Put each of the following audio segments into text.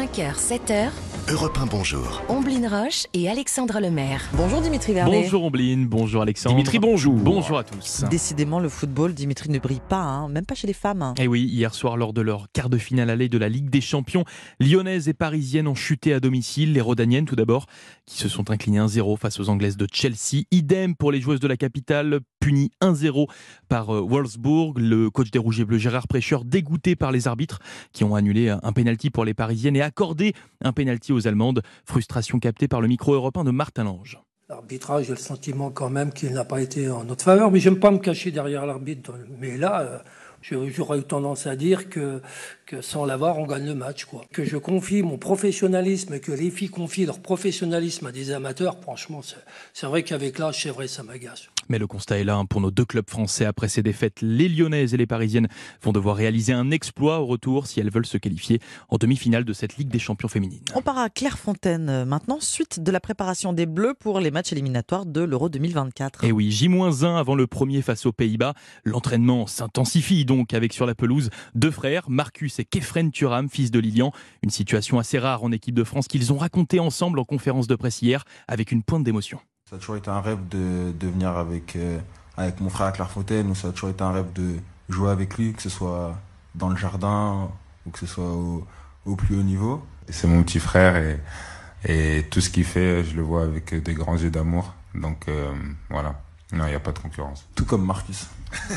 5h, 7h, Europe 1, bonjour. Omblin Roche et Alexandre Lemaire. Bonjour Dimitri Vernet. Bonjour Omblin, bonjour Alexandre. Dimitri, bonjour. Bonjour à tous. Décidément, le football, Dimitri, ne brille pas, même pas chez les femmes. Et oui, hier soir, lors de leur quart de finale aller de la Ligue des Champions, lyonnaises et parisiennes ont chuté à domicile. Les Rodaniennes, tout d'abord, qui se sont inclinées 1-0 face aux Anglaises de Chelsea. Idem pour les joueuses de la capitale, punies 1-0 par Wolfsburg. Le coach des Rouges et Bleus, Gérard Prêcheur, dégoûté par les arbitres qui ont annulé un pénalty pour les Parisiennes et accordé un pénalty aux Allemandes. Frustration captée par le micro européen de Martin Lange. L'arbitrage, j'ai le sentiment quand même qu'il n'a pas été en notre faveur, mais j'aime pas me cacher derrière l'arbitre. Mais là, j'aurais eu tendance à dire que sans l'avoir, on gagne le match, quoi. Que je confie mon professionnalisme et que les filles confient leur professionnalisme à des amateurs, franchement, c'est vrai qu'avec l'âge, c'est vrai, ça m'agace. Mais le constat est là pour nos deux clubs français. Après ces défaites, les Lyonnaises et les Parisiennes vont devoir réaliser un exploit au retour si elles veulent se qualifier en demi-finale de cette Ligue des Champions féminines. On part à Clairefontaine maintenant, suite de la préparation des Bleus pour les matchs éliminatoires de l'Euro 2024. Et oui, J-1 avant le premier face aux Pays-Bas. L'entraînement s'intensifie donc avec sur la pelouse deux frères, Marcus et Kefren Thuram, fils de Lilian. Une situation assez rare en équipe de France qu'ils ont raconté ensemble en conférence de presse hier avec une pointe d'émotion. Ça a toujours été un rêve de venir avec mon frère à Clairefontaine, ou ça a toujours été un rêve de jouer avec lui, que ce soit dans le jardin ou que ce soit au plus haut niveau. C'est mon petit frère et tout ce qu'il fait, je le vois avec des grands yeux d'amour. Donc voilà, non, il n'y a pas de concurrence. Tout comme Marcus.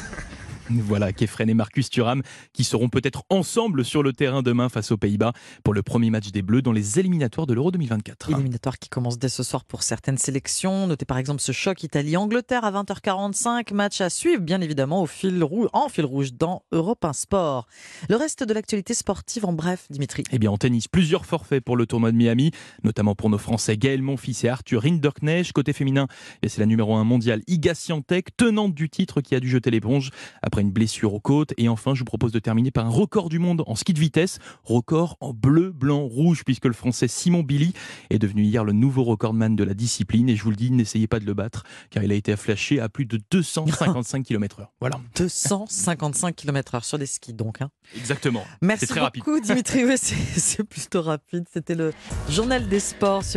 Voilà, Kefren et Marcus Thuram qui seront peut-être ensemble sur le terrain demain face aux Pays-Bas pour le premier match des Bleus dans les éliminatoires de l'Euro 2024. Éliminatoire qui commence dès ce soir pour certaines sélections. Notez par exemple ce choc Italie-Angleterre à 20h45. Match à suivre bien évidemment en fil rouge dans Europe 1 Sport. Le reste de l'actualité sportive en bref, Dimitri. Eh bien en tennis, plusieurs forfaits pour le tournoi de Miami, notamment pour nos Français Gaël Monfils et Arthur Rinderknecht. Côté féminin, c'est la numéro 1 mondiale Iga Swiatek, tenante du titre, qui a dû jeter l'éponge après une blessure aux côtes. Et enfin, je vous propose de terminer par un record du monde en ski de vitesse, record en bleu, blanc, rouge, puisque le Français Simon Billy est devenu hier le nouveau recordman de la discipline. Et je vous le dis, n'essayez pas de le battre, car il a été flashé à plus de 255 km/h. Voilà. 255 km/h sur des skis donc. Exactement. Merci c'est très beaucoup rapide. Dimitri, c'est plutôt rapide. C'était le journal des sports sur